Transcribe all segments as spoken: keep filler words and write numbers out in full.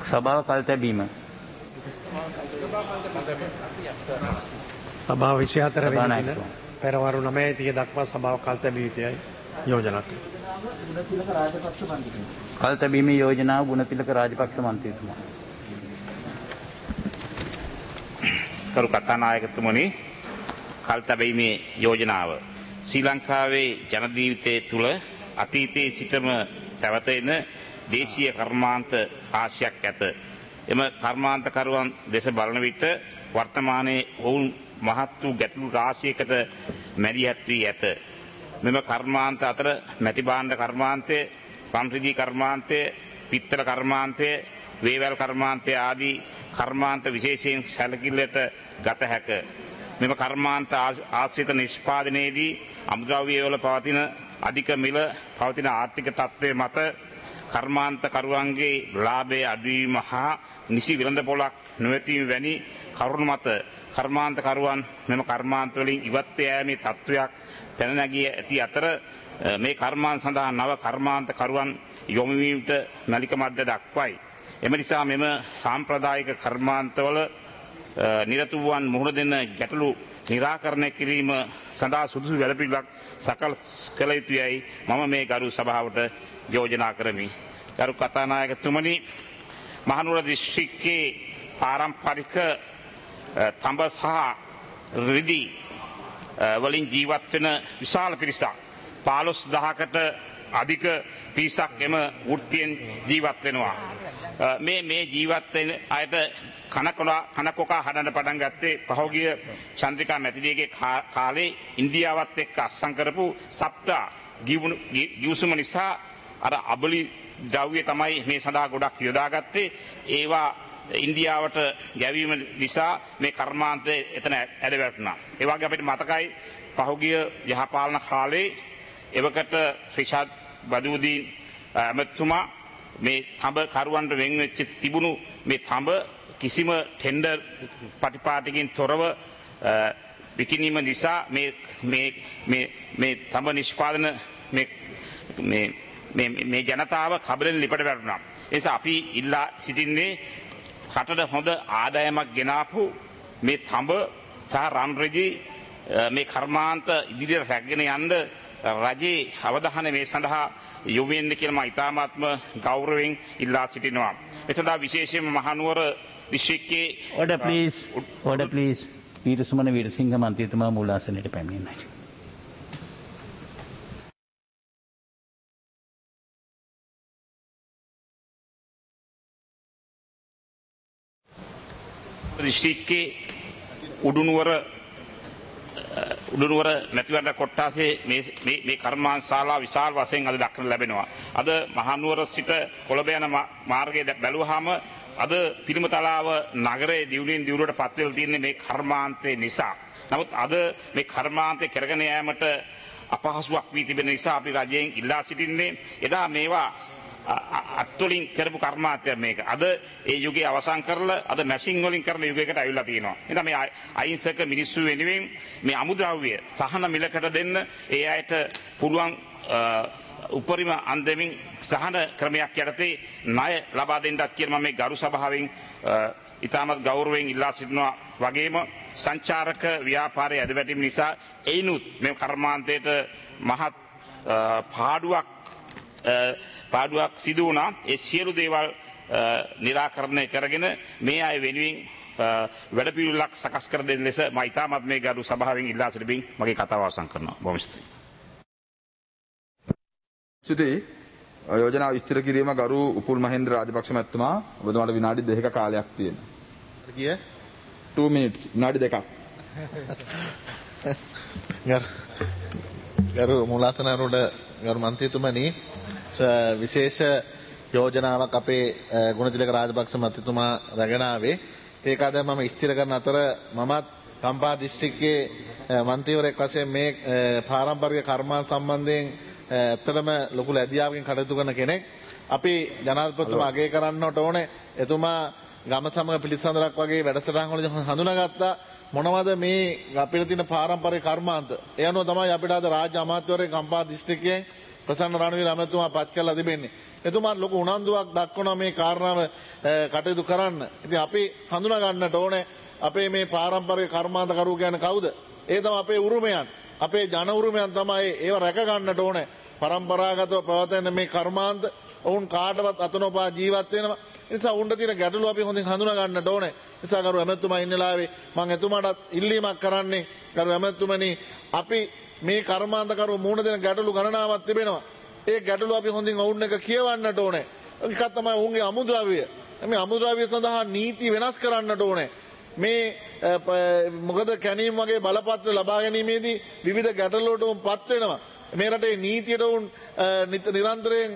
සභාව කල් තැබීම. සභාව විසි හතර වෙනි දින පෙරවරු නවය තිහ දක්වා සභාව කල් තැබිය යුතුයි යෝජනා කළා. කල් තැබීමේ යෝජනාව ගුණතිලක රාජපක්ෂ මන්ත්‍රීතුමා. කරු කතානායකතුමනි, කල් තැබීමේ යෝජනාව ශ්‍රී ලංකාවේ ජන ජීවිතය තුළ අතීතයේ සිටම පැවත එන දේශීය කර්මාන්ත ආශයක් ඇත. එම කර්මාන්තකරුවන් දෙස බලන විට වර්තමානයේ ඔවුන් මහත් වූ ගැටලු රාශියකට මැදිහත් වී ඇත. මෙම කර්මාන්ත අතර මැටි භාණ්ඩ කර්මාන්තය, පන්රිදී කර්මාන්තය, පිත්තල කර්මාන්තය, වේවැල් කර්මාන්තය ආදී කර්මාන්ත විශේෂයෙන් සැලකිල්ලට ගත හැක. මෙම කර්මාන්ත ආශ්‍රිත නිෂ්පාදනයේදී අමුද්‍රව්‍යවල පවතින අධික මිල පවතින ආර්ථික තත්ත්වය මත කර්මාන්තකරුවන්ගේ ලාභය අඩුවීම හා නිසි වෙළඳපොළක් නොවැටීම වැනි කරුණු මත කර්මාන්තකරුවන් මෙම කර්මාන්තවලින් ඉවත් යෑමේ තත්ත්වයක් පැන නැගී ඇති අතර මේ කර්මාන්ත සඳහා නව කර්මාන්තකරුවන් යොමු වීමට මැලිකමක්ද දක්වයි. එම නිසා මෙම සාම්ප්‍රදායික කර්මාන්තවල නිරතුරුවන් මුහුණ දෙන ගැටලු නිරාකරණය කිරීම සඳහා සුදුසු වැඩපිළිවෙලක් සකස් කළ යුතුයයි මම මේ ගරු සභාවට යෝජනා කරමි. ගරු කතානායකතුමනි, මහනුවර දිස්ත්‍රික්කයේ පාරම්පරික තඹ සහ රිදී වලින් ජීවත් වෙන විශාල පිරිසක් පහළොස් දහසකට අධික පිරිසක් එම වෘත්තියෙන් ජීවත් වෙනවා. මේ මේ ජීවත් වෙන අයට කනකොලා කනකොකා හදන්න පටන් ගත්තේ පහුගිය චන්ද්‍රිකා මැතිණියගේ කාලේ ඉන්දියාවත් එක්ක අත්සන් කරපු සප්තා ගිවිසුම නිසා අර අබලි ද්‍රව්‍ය තමයි මේ සඳහා ගොඩක් යොදාගත්තේ. ඒවා ඉන්දියාවට යැවීම නිසා මේ කර්මාන්තය එතන ඇද වැටුණා. ඒ වගේ අපිට මතකයි පහුගිය යහපාලන කාලේ එවකට රිෂාඩ් බදූදීන් ඇමතුමා මේ තඹ කරුවන්ට වෙන් වෙච්ච තිබුණු මේ තඹ කිසිම ටෙන්ඩර් පටිපාටිකින් තොරව විකිණීම නිසා මේ මේ මේ මේ තඹ නිෂ්පාදන මේ මේ මේ මේ ජනතාව කබලෙන් ලිපට වැටුණා. ඒ නිසා අපි ඉල්ලා සිටින්නේ රටට හොඳ ආදායමක් ගෙනාපු මේ තඹ සහ රන් රෙජි මේ කර්මාන්ත ඉදිරියට රැගෙන යන්න රජයේ අවධානය මේ සඳහා යොමු වෙන්න කියලා මම ඉතාමත්ම ගෞරවයෙන් ඉල්ලා සිටිනවා. ඒ සඳහා විශේෂයෙන්ම මහනුවර දිස්ත්‍රික්කයේ order please order please වීරසුමන Weerasinghe මන්ත්‍රීතුමා මූලාසනයට පැමිණෙන්නයි. දිස්ත්‍රික්කයේ උඩුනුවර උඩුනුවර මැතිවරණ කොට්ටාසේ මේ මේ මේ කර්මාන්ත ශාලා විශාල වශයෙන් අද දක්නට ලැබෙනවා. අද මහනුවර සිට කොළඹ යන මාර්ගය බැලුවාම අද පිළිමතලාව නගරයේ දියුණුවෙන් දියුණුවට පත් වෙලා තියෙන්නේ මේ කර්මාන්තේ නිසා. නමුත් අද මේ කර්මාන්තේ කරගෙන යාමට අපහසුයක් වී තිබෙන නිසා අපි රජයෙන් ඉල්ලා සිටින්නේ එදා මේවා අත්වලින් කරපු කර්මාන්තයක් මේක. අද ඒ යුගයේ අවසන් කරලා අද මැෂින් වලින් කරන යුගයකට අවිල්ලා තියෙනවා. එහෙනම් මේ අහිංසක මිනිස්සු වෙනුවෙන් මේ අමුද්‍රව්‍ය සහන මිලකට දෙන්න ඒ අයට පුළුවන් උපරිම අන්දමින් සහන ක්‍රමයක් යටතේ ණය ලබා දෙන්නත් කියලා මම මේ ගරු සභාවෙන් ඉතාමත් ගෞරවයෙන් ඉල්ලා සිටිනවා. වගේම සංචාරක ව්‍යාපාරයේ ඇදවැටීම නිසා එයිනුත් මේ කර්මාන්තයට මහත් පාඩුවක් පාඩුවක් සිදු වුණා. ඒ සියලු දේවල් निराකරණය කරගෙන මේ අය වෙනුවෙන් වැඩපිළිවෙලක් සකස් කර දෙන්න ලෙස මම ඉතාමත් මේ ගරු සභාවෙන් ඉල්ලා සිටිමින් මගේ කතාව අවසන් කරනවා. බොහොම ස්තුතියි. ස්තුතියි. යෝජනාව විස්තර කිරීම ගරු උපුල් මහේන්ද්‍ර රාජපක්ෂ මහත්මයා ඔබතුමාට විනාඩි දෙකක කාලයක් තියෙනවා. කිය two minutes විනාඩි දෙකක්. ගරු මූලාසනරුඩ ගරු මන්ත්‍රීතුමනි විශේෂ යෝජනාවක් අපේ ගුණතිලක රාජපක්ෂ මන්ත්‍රීතුමා රැගෙන ආවේ. ඒක අද මම ස්ථිර කරන අතර මමත් කම්පා දිස්ත්‍රික්කයේ මන්ත්‍රීවරයෙක් වශයෙන් මේ පාරම්පරික කර්මාන්ත සම්බන්ධයෙන් ඇත්තටම ලොකු ලැබියාවකින් කටයුතු කරන කෙනෙක්. අපි ජනාධිපතිතුමා අගය කරන්නට ඕනේ. එතුමා ගම සමග පිළිසඳරක් වගේ වැඩසටහන් වලදී හඳුනාගත්තා මොනවද මේ අපිට තියෙන පාරම්පරික කර්මාන්ත. ඒ අනුව තමයි අපිට අද රාජ්‍ය අමාත්‍යවරයෙක් කම්පා දිස්ත්‍රික්කයෙන් ප්‍රසන්න රණවීර ඇමතුමා පත් කරලා තිබෙන්නේ. එතුමා ලොකු උනන්දුවක් දක්වනවා මේ කාරණාව කටයුතු කරන්න. ඉතින් අපි හඳුනා ගන්නට ඕනේ අපේ මේ පාරම්පරික කර්මාන්තකරු කියන්නේ කවුද? ඒ තමයි අපේ උරුමයන්. අපේ ජන උරුමයන් තමයි ඒව රැක ගන්නට ඕනේ. පරම්පරාගතව පවතින මේ කර්මාන්ත ඔවුන් කාටවත් අත නොපා ජීවත් වෙනවා. ඒ නිසා උණ්ඩ තියෙන ගැටලු අපි හොඳින් හඳුනා ගන්නට ඕනේ. ඒ නිසා ගරු ඇමතුමා ඉන්නලාවේ මම එතුමාටත් ඉල්ලීමක් කරන්නේ ගරු ඇමතුමනි අපි මේ කර්මාන්තකරු මූණ දෙන ගැටලු ගණනාවක් තිබෙනවා. ඒ ගැටලු අපි හොඳින් ඔවුන් එක කියවන්නට ඕනේ. එකක් තමයි ඔවුන්ගේ අමුද්‍රව්‍ය. මේ අමුද්‍රව්‍ය සඳහා නීති වෙනස් කරන්නට ඕනේ. මේ මොකද කැනීම් වගේ බලපත්‍ර ලබා ගැනීමේදී විවිධ ගැටලුවලට උන් පත් වෙනවා. මේ රටේ නීතියට උන් නිරන්තරයෙන්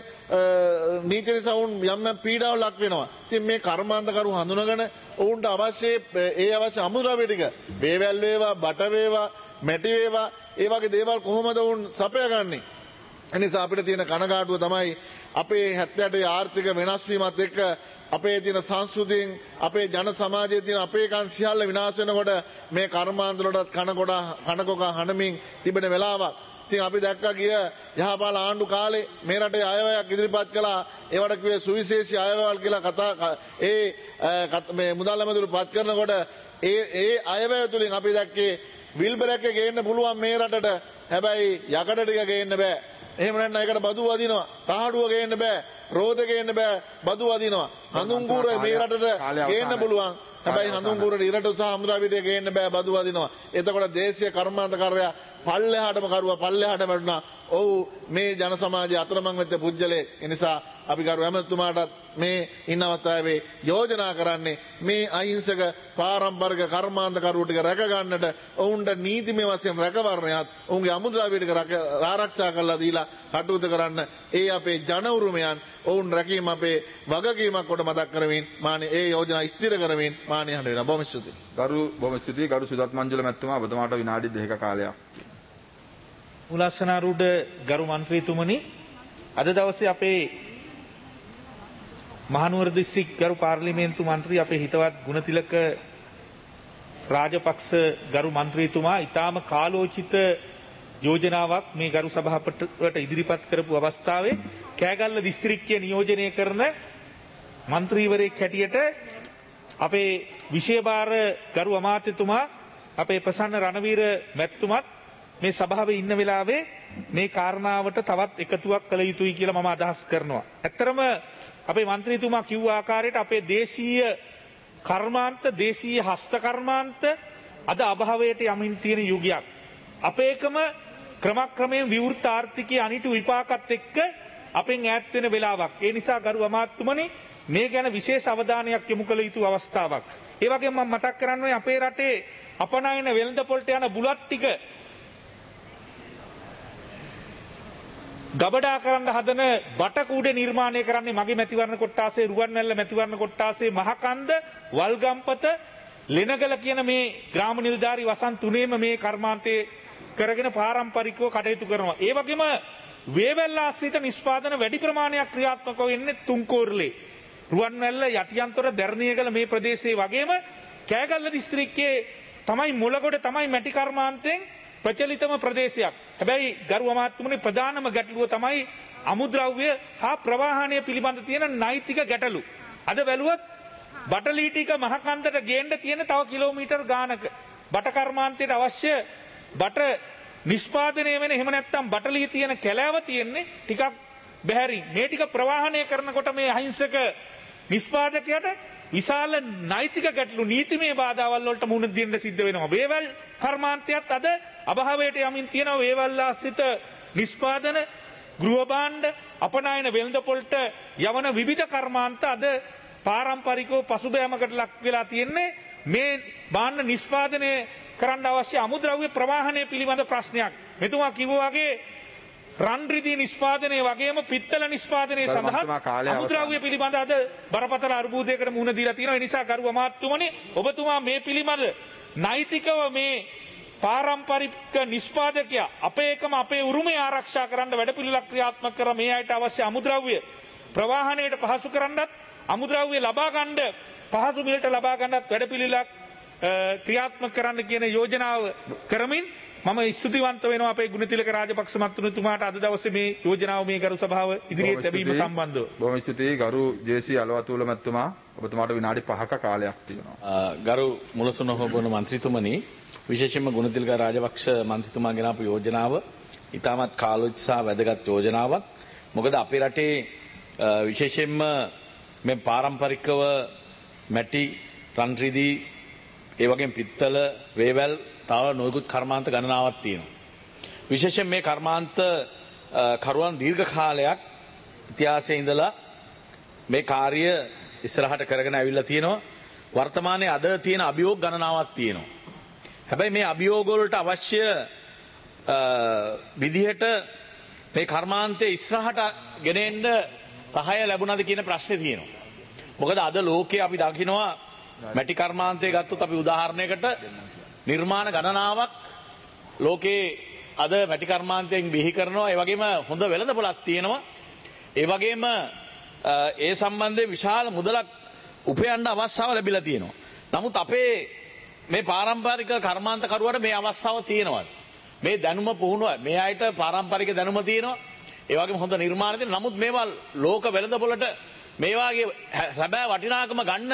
නීතිය නිසා උන් යම් යම් පීඩාවක් ලක් වෙනවා. ඉතින් මේ කර්මාන්තකරු හඳුනගෙන ඔවුන්ට අවශ්‍ය ඒ අවශ්‍ය අමුද්‍රව්‍ය ටික වේවැල් වේවා, බට වේවා, මැටි වේවා ඒ වගේ දේවල් කොහොමද උන් සපයාගන්නේ? එනිසා අපිට තියෙන කනගාටුව තමයි අපේ හැත්තෑ අටේ ආර්ථික වෙනස් වීමත් එක්ක අපේ තියෙන සංස්කෘතියෙන් අපේ ජන සමාජයේ තියෙන අපේකන් සියල්ල විනාශ වෙනකොට මේ කර්මාන්තවලටත් කනකොට කනකොක හඬමින් තිබෙන වෙලාවක්. ඉතින් අපි දැක්කා ගිය යහපාල ආණ්ඩු කාලේ මේ රටේ අයවැයක් ඉදිරිපත් කළා. ඒවට කිව්වේ සුවිශේෂී අයවැයල් කියලා කතා ඒ මේ මුදල් ඇමතුරු පත් කරනකොට ඒ ඒ අයවැය තුලින් අපි දැක්කේ විල්බර් එක ගේන්න පුළුවන් මේ රටට. හැබැයි යකඩ ටික ගේන්න බෑ. එහෙම නැත්නම් ඒකට බදු වදිනවා. තහඩුව ගේන්න බෑ. රෝද ගේන්න බෑ. බදු වදිනවා. හඳුන්ගුර මේ රටට ගේන්න පුළුවන්. හැබැයි හඳුන්ගුරට ඉරට සහ අමුද්‍රව්‍යට ගේන්න බෑ. බදු වදිනවා. එතකොට දේශීය කර්මාන්තකාරයා පල්ලෙහාටම කරුවා පල්ලෙහාට වැටුණා. ඔව් මේ ජන සමාජයේ අතරමං වෙච්ච පුජ්‍යලේ. ඒ නිසා අපි ගරු ඇමතුමාටත් මේ ඉන්න අවස්ථාවේ යෝජනා කරන්නේ මේ අහිංසක පාරම්පරික කර්මාන්තකරු ටික රැක ගන්නට ඔවුන්ට නීතිමය වශයෙන් රැකවරණයත් ඔවුන්ගේ අමුද්‍රව්‍ය ටික ආරක්ෂා කරලා දීලා කටයුතු කරන්න ඒ අපේ ජන උරුමයන් ඔවුන් රැකීම අපේ වගකීමක් කොට මතක් කරමින් මානේ ඒ යෝජනා ස්ථිර කරමින් මානේ හඬ වෙනවා. බොහොම ස්තුතියි. ගරු බොහොම ස්තුතියි ගරු සුදත් මංජුල මැතිතුමා ඔබතුමාට විනාඩි දෙකක කාලයක්. මුලස්සනාරූඪ ගරු මන්ත්‍රීතුමනි අද දවසේ අපේ මහනුවර දිස්ත්‍රික් ගරු පාර්ලිමේන්තු මන්ත්‍රී අපේ හිතවත් ගුණතිලක රාජපක්ෂ ගරු මන්ත්‍රීතුමා ඊටාම කාලෝචිත යෝජනාවක් මේ ගරු සභාපතිවට ඉදිරිපත් කරපු අවස්ථාවේ කෑගල්ල දිස්ත්‍රික්කය නියෝජනය කරන මන්ත්‍රීවරයෙක් හැටියට අපේ විශේෂභාර ගරු අමාත්‍යතුමා අපේ ප්‍රසන්න රණවීර මැතිතුමත් මේ සභාවේ ඉන්න වෙලාවේ මේ කාරණාවට තවත් එකතුවක් කළ යුතුයි කියලා මම අදහස් කරනවා. ඇත්තරම අපේ මන්ත්‍රීතුමා කිව්ව ආකාරයට අපේ දේශීය කර්මාන්ත දේශීය හස්ත කර්මාන්ත අද අභාවයට යමින් තියෙන යුගයක්. අපේකම ක්‍රමක්‍රමයෙන් විවෘත ආර්ථිකයේ අනිටු විපාකත් එක්ක අපෙන් ඈත් වෙන වෙලාවක්. ඒ නිසා ගරු අමාත්‍යතුමනි මේ ගැන විශේෂ අවධානයක් යොමු කළ යුතු අවස්ථාවක්. ඒ වගේම මම මතක් කරන්නේ අපේ රටේ අපනයන වෙළඳපොළට යන බුලත් ටික ගබඩා කරන්න හදන බටකූඩ නිර්මාණය කරන්නේ මගේ මැතිවරණ කොට්ටාසේ රුවන්වැල්ල මැතිවරණ කොට්ටාසේ මහකන්ද වල්ගම්පත ලෙනගල කියන මේ ග්‍රාම නිලධාරී වසන් තුනේම මේ කර්මාන්තයේ කරගෙන පාරම්පරිකව කටයුතු කරනවා. ඒ වගේම වේවැල් ආශ්‍රිත නිෂ්පාදන වැඩි ප්‍රමාණයක් ක්‍රියාත්මක වෙන්නේ තුන්කෝරළේ රුවන්වැල්ල යටියන්තොර දැරණියගල මේ ප්‍රදේශයේ වගේම කෑගල්ල දිස්ත්‍රික්කයේ තමයි මුලගොඩ තමයි මැටි කර්මාන්තයෙන් ප්‍රචලිතම ප්‍රදේශයක්. හැබැයි ගරු අමාත්‍යතුමනි ප්‍රධානම ගැටලුව තමයි අමුද්‍රව්‍ය හා ප්‍රවාහනය පිළිබඳ තියෙන නෛතික ගැටලු. අද බැලුවොත් බටලී ටික මහකන්දට ගේන්න තියෙන තව කිලෝමීටර් ගානක බට කර්මාන්තයට අවශ්‍ය බට නිෂ්පාදනය වෙන එහෙම නැත්නම් බටලී තියෙන කැලෑව තියෙන්නේ ටිකක් බැහැරි. මේ ටික ප්‍රවාහනය කරනකොට මේ අහිංසක නිෂ්පාදකයාට විශාල නෛතික ගැටලු නීතිමය බාධාවල් වලට මුහුණ දෙන්න සිද්ධ වෙනවා. වේවැල් කර්මාන්තයත් අද අභාවයට යමින් තියෙනවා. වේවැල් ආශ්‍රිත නිෂ්පාදන ගෘහ භාණ්ඩ අපනයන වෙළඳපොළට යවන විවිධ කර්මාන්ත අද පාරම්පරිකව පසුබෑමකට ලක් වෙලා තියෙන්නේ මේ භාණ්ඩ නිෂ්පාදනය කරන්න අවශ්‍ය අමුද්‍රව්‍ය ප්‍රවාහනය පිළිබඳ ප්‍රශ්නයක්. මෙතුමා කිව්වා වගේ රන් රිදී නිෂ්පාදනය වගේම පිත්තල නිෂ්පාදනය සඳහා අමුද්‍රව්‍ය පිළිබඳ අද බරපතල අර්බුදයකට මුහුණ දීලා තියෙනවා. ඒ නිසා ගරු අමාත්‍යතුමනි ඔබතුමා මේ පිළිබඳ නෛතිකව මේ පාරම්පරික නිෂ්පාදකයා අපේකම අපේ උරුමය ආරක්ෂා කරන්න වැඩපිළිවෙලක් ක්‍රියාත්මක කර මේ අයට අවශ්‍ය අමුද්‍රව්‍ය ප්‍රවාහනයට පහසු කරන්නත් අමුද්‍රව්‍ය ලබා ගන්න පහසු මිලට ලබා ගන්නත් වැඩපිළිවෙලක් ක්‍රියාත්මක කරන්න කියන යෝජනාව කරමින් මම ස්තුතිවන්ත වෙනවා අපේ ගුණතිලක රාජපක්ෂ මන්ත්‍රීතුමාට අද දවසේ මේ යෝජනාව මේ ගරු සභාව ඉදිරියට ලැබීම සම්බන්ධව. බොහොම ස්තුතියි ගරු ජේ.සී. අලවතුල මැතිතුමා. ඔබතුමාට විනාඩි පහක කාලයක් තියෙනවා. ගරු මුලසුන හොබන මන්ත්‍රීතුමනි, විශේෂයෙන්ම ගුණතිලක රාජපක්ෂ මන්ත්‍රීතුමා ගෙනාපු යෝජනාව ඉතාමත් කාලෝචිත වැදගත් යෝජනාවක්. මොකද අපේ රටේ විශේෂයෙන්ම මේ පාරම්පරිකව මැටි, රන් රිදී, ඒ වගේම පිත්තල, වේවැල්, තව නොයෙකුත් කර්මාන්ත ගණනාවක් තියෙනවා. විශේෂයෙන් මේ කර්මාන්ත කරුවන් දීර්ඝ කාලයක් ඉතිහාසයේ ඉඳලා මේ කාර්ය ඉස්සරහට කරගෙන ඇවිල්ලා තියෙනවා. වර්තමානයේ අද තියෙන අභියෝග ගණනාවක් තියෙනවා. හැබැයි මේ අභියෝග වලට අවශ්‍ය විදිහට මේ කර්මාන්තයේ ඉස්සරහට ගෙනෙන්න සහාය ලැබුණාද කියන ප්‍රශ්නේ තියෙනවා. මොකද අද ලෝකයේ අපි දකිනවා මැටි කර්මාන්තය ගත්තොත් අපි උදාහරණයකට නිර්මාණ ගණනාවක් ලෝකේ අද මැටි කර්මාන්තයෙන් බිහි කරනවා. ඒ වගේම හොඳ වෙළඳපොළක් තියෙනවා. ඒ වගේම ඒ සම්බන්ධයෙන් විශාල මුදලක් උපයන්න අවස්ථාව ලැබිලා තියෙනවා. නමුත් අපේ මේ පාරම්පරික කර්මාන්ත කරුවට මේ අවස්ථාව තියෙනවා. මේ දැනුම පුහුණුව මේ අයට පාරම්පරික දැනුම තියෙනවා. ඒ වගේම හොඳ නිර්මාණ තියෙනවා. නමුත් මේවා ලෝක වෙළඳපොළට මේ වාගේ සැබෑ වටිනාකම ගන්න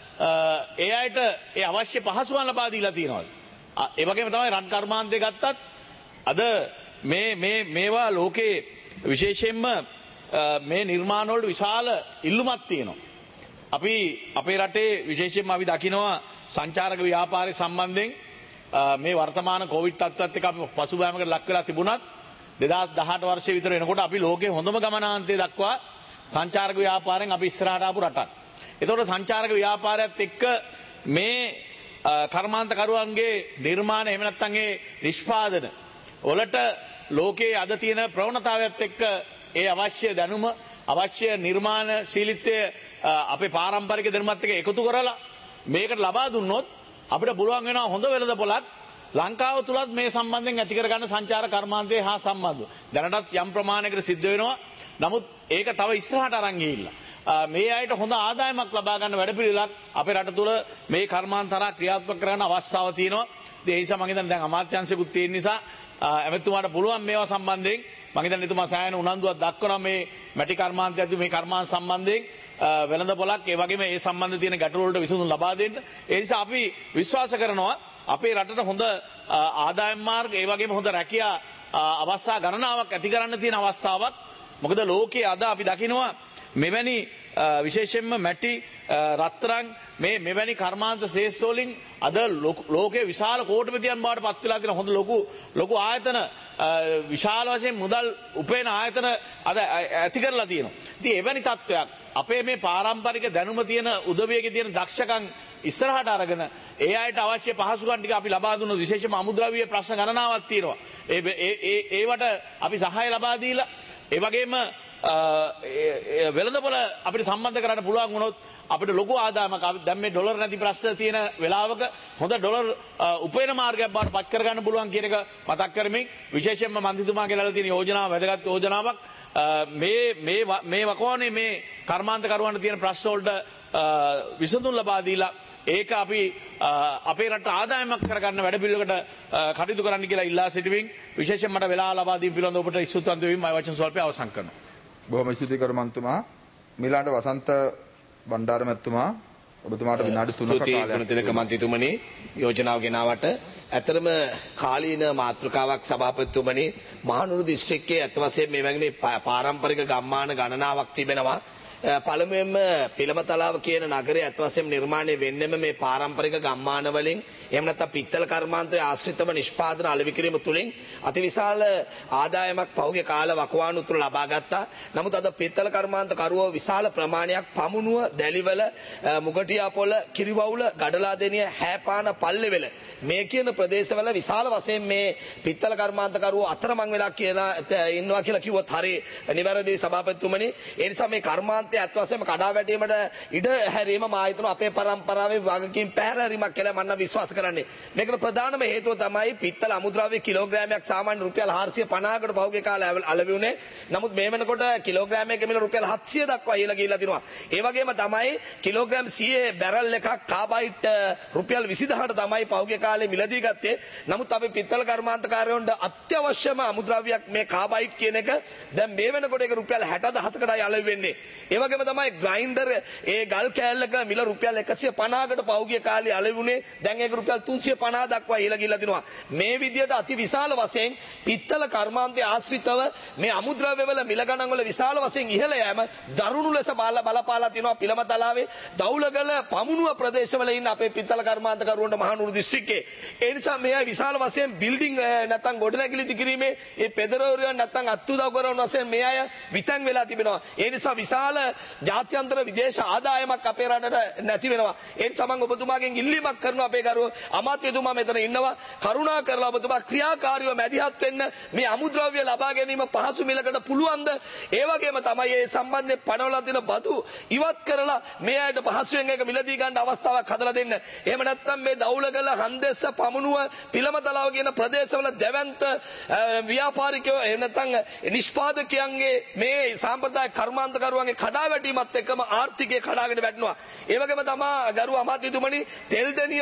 ඒ අයට ඒ අවශ්‍ය පහසුකම් ලබා දීලා තියෙනවා. ඒ වගේම තමයි රන් කර්මාන්තය ගත්තත් අද මේ මේ මේවා ලෝකේ විශේෂයෙන්ම මේ නිර්මාණ වලට විශාල ඉල්ලුමක් තියෙනවා. අපි අපේ රටේ විශේෂයෙන්ම අපි දකිනවා සංචාරක ව්‍යාපාරය සම්බන්ධයෙන් මේ වර්තමාන කොවිඩ් තත්ත්වයත් එක්ක අපි පසුබෑමකට ලක් වෙලා තිබුණත් දෙදාස් දහඅට වර්ෂයේ විතර වෙනකොට අපි ලෝකේ හොඳම ගමනාන්තය දක්වා සංචාරක ව්‍යාපාරයෙන් අපි ඉස්සරහට ආපු රටක්. එතකොට සංචාරක ව්‍යාපාරයත් එක්ක මේ කර්මාන්තකරුවන්ගේ නිර්මාණ එහෙම නැත්නම් ඒ නිෂ්පාදන වලට ලෝකයේ අද තියෙන ප්‍රවණතාවයත් එක්ක ඒ අවශ්‍ය දැනුම අවශ්‍ය නිර්මාණශීලීත්වය අපේ පාරම්පරික දැනුමත් එක්ක එකතු කරලා මේකට ලබා දුන්නොත් අපිට පුළුවන් වෙනවා හොඳ වෙළඳපොළක් ලංකාව තුලත් මේ සම්බන්ධයෙන් ඇති කරගන්න සංචාර කර්මාන්තය හා සම්බන්ධව. දැනටත් යම් ප්‍රමාණයකට සිද්ධ වෙනවා. නමුත් ඒක තව ඉස්සරහට අරන් ගිහිල්ලා මේ අයට හොඳ ආදායමක් ලබා ගන්න වැඩපිළිවෙලක් අපේ රට තුළ මේ කර්මාන්තරා ක්‍රියාත්මක කරන්න අවස්ථාව තියෙනවා. ඒ නිසා මම හිතන්නේ දැන් අමාත්‍යාංශිකුත් තියෙන නිසා එමෙතුමාට පුළුවන් මේවා සම්බන්ධයෙන් මම හිතන්නේ එතුමා සෑහෙන උනන්දුවක් දක්වනවා මේ මැටි කර්මාන්තය ඇතුළු මේ කර්මාන්ත සම්බන්ධයෙන් වෙළඳපොළක් ඒ වගේම ඒ සම්බන්ධ තියෙන ගැටලු වලට විසඳුම් ලබා දෙන්න. ඒ නිසා අපි විශ්වාස කරනවා අපේ රටට හොඳ ආදායම් මාර්ග ඒ වගේම හොඳ රැකියා අවස්ථා ගණනාවක් ඇති කරන්න තියෙන අවස්ථාවක්. මොකද ලෝකයේ අද අපි දකිනවා මෙවැනි විශේෂයෙන්ම මැටි රත්තරන් මේ මෙවැනි කර්මාන්ත ශේෂ්ඨ වලින් අද ලෝකයේ විශාල කෝටිපතියන් බවට පත් වෙලා තියෙන හොඳ ලොකු ලොකු ආයතන විශාල වශයෙන් මුදල් උපයන ආයතන අද ඇති කරලා තියෙනවා. ඉතින් එවැනි තත්වයක් අපේ මේ පාරම්පරික දැනුම තියෙන උදවියගේ තියෙන දක්ෂකම් ඉස්සරහට අරගෙන ඒ අයට අවශ්‍ය පහසුකම් ටික අපි ලබා දුන්නොත් විශේෂයෙන්ම අමුද්‍රව්‍ය ප්‍රශ්න ගණනාවක් තියෙනවා. ඒ ඒ ඒවට අපි සහාය ලබා දීලා ඒ වගේම වෙළඳපොළ අපිට සම්බන්ධ කරන්න පුළුවන් වුණොත් අපිට ලොකු ආදායමක් දැන් මේ ඩොලර් නැති ප්‍රශ්න තියෙන වෙලාවක හොඳ ඩොලර් උපයන මාර්ගයක් බවට පත් කර ගන්න පුළුවන් කියන එක මතක් කරමින් විශේෂයෙන්ම මන්ත්‍රීතුමා ගෙනල්ලා තියෙන යෝජනාව වැදගත් යෝජනාවක්. මේ මේ මේ වකවානේ මේ කර්මාන්ත කරුවන්ට තියෙන ප්‍රශ්න වලට විසඳුම් ලබා දීලා ඒක අපි අපේ රට ආදායමක් කරගන්න වැඩ පිළිවෙලකට කටයුතු කරන්න කියලා ඉල්ලා සිටිමින් විශේෂයෙන් මට වෙලාව ලබා දීම පිළිබඳව ඔබට ස්තුතිවන්ත වෙමින් මම වචන ස්වල්පය අවසන් කරනවා. බොහොම ස්තුතියි කරු මන්තුමා. මීළඟට වසන්ත බණ්ඩාර මැතිතුමා ඔබතුමාට විනාඩි තුනක කාලයක්. ගුණතිලක මන්ත්‍රීතුමනි යෝජනාව ගෙනාවට ඇතරම කාලීන මාතෘකාවක් සභාපතිතුමනි මහනුවර දිස්ත්‍රික්කයේ අත් වශයෙන් මේ වගේ පාරම්පරික ගම්මාන ගණනාවක් තිබෙනවා. පළමුවෙන්ම පිළමතලාව කියන නගරය අත් වශයෙන් නිර්මාණය වෙන්නෙම මේ පාරම්පරික ගම්මාන වලින් එහෙම නැත්නම් පිත්තල කර්මාන්තයේ ආශ්‍රිතව නිෂ්පාදන අලෙවි කිරීම තුලින් අතිවිශාල ආදායමක් පහුගිය කාල වකවානු තුල ලබා ගත්තා. නමුත් අද පිත්තල කර්මාන්ත කරුවෝ විශාල ප්‍රමාණයක් පමුණුව, දැලිවල, මුගටියාපොළ, කිරිවවුල, ගඩලාදෙනිය, හැපාන, පල්ලෙවල මේ කියන ප්‍රදේශවල විශාල වශයෙන් මේ පිත්තල කර්මාන්ත කරුවෝ අතරමං වෙලා කියලා ඉන්නවා කියලා කිව්වොත් හරිය නිවැරදි සභාපතිතුමනි. ඒ නිසා මේ කර්මාන්ත කර්මාන්තයේ අත්වසේම කඩා වැටීමට ඉඩ හැරීම මා හිතනවා අපේ පරම්පරාවේ වගකීම් පැහැරීමක් කියලා මම විශ්වාස කරන්නේ. මේකට ප්‍රධානම හේතුව තමයි පිත්තල අමුද්‍රව්‍ය කිලෝග්‍රෑමයක් සාමාන්‍ය රුපියල් හාරසිය පනහකට පහුගිය කාලේ අලෙවි වුණේ. නමුත් මේ වෙනකොට කිලෝග්‍රෑමයක මිල රුපියල් හත්සිය දක්වා ඉහළ ගිහිලා තිනවා. ඒ වගේම තමයි කිලෝග්‍රෑම් සීයේ බැරල් එකක් කාබයිට් රුපියල් විසිදහකට තමයි පහුගිය කාලේ මිලදී ගත්තේ. නමුත් අපි පිත්තල කර්මාන්තකාරයන්ට අත්‍යවශ්‍යම අමුද්‍රව්‍යයක් මේ කාබයිට් කියන එක දැන් මේ වෙනකොට ඒක රුපියල් හැට දහසකටයි අලෙවි වෙන්නේ. ඒ වගේම තමයි ග්‍රයින්ඩර් ඒ ගල් කෑල්ලක මිල රුපියල් එකසිය පනහකට පහුගිය කාලේ අලෙවි වුණේ. දැන් ඒක රුපියල් තුන්සිය පනහ දක්වා ඉහළ ගිහිලා තිනවා. මේ විදියට අති විශාල වශයෙන් පිත්තල කර්මාන්තයේ ආශ්‍රිතව මේ අමුද්‍රව්‍ය වල මිල ගණන් වල විශාල වශයෙන් ඉහළ යෑම දරුණු ලෙස බලපාලා තිනවා පිළමතලාවේ දවුලගල පමුණුව ප්‍රදේශවල ඉන්න අපේ පිත්තල කර්මාන්තකරුවන්ට මහනුවර දිස්ත්‍රික්කයේ. ඒ නිසා මේ විශාල වශයෙන් බිල්ඩින් නැත්නම් ගොඩනැගිලි දිකිරීමේ ඒ පෙදරවරුන් නැත්නම් අත්උදව් කරන වශයෙන් මේ අය විතං වෙලා තිබෙනවා. ඒ නිසා විශාල ජාත්‍යන්තර විදේශ ආදායමක් අපේ රටට නැති වෙනවා. ඒ නිසා මම ඔබතුමාගෙන් ඉල්ලීමක් කරනවා අපේ ගරුව අමාත්‍යතුමා මෙතන ඉන්නවා. කරුණා කරලා ඔබතුමා ක්‍රියාකාරීව මැදිහත් වෙන්න මේ අමුද්‍රව්‍ය ලබා ගැනීම පහසු මිලකට පුළුවන්ද? ඒ වගේම තමයි ඒ සම්බන්ධයෙන් පනවලා තියෙන බදු ඉවත් කරලා මේ අයට පහසුවෙන් එක මිලදී ගන්න අවස්ථාවක් හදලා දෙන්න. එහෙම නැත්නම් මේ දවුලගල හන්දෙස්ස පමුණුව පිළමතලාව කියන ප්‍රදේශවල දැවැන්ත ව්‍යාපාරිකයෝ එහෙම නැත්නම් නිෂ්පාදකයන්ගේ මේ සාම්ප්‍රදායික කර්මාන්තකරුවන්ගේ කඩාවැටීමත් එක්කම ආර්ථිකය කඩාගෙන වැටෙනවා. ඒ වගේම තමයි ගරු අමාත්‍යතුමනි තෙල්දෙනිය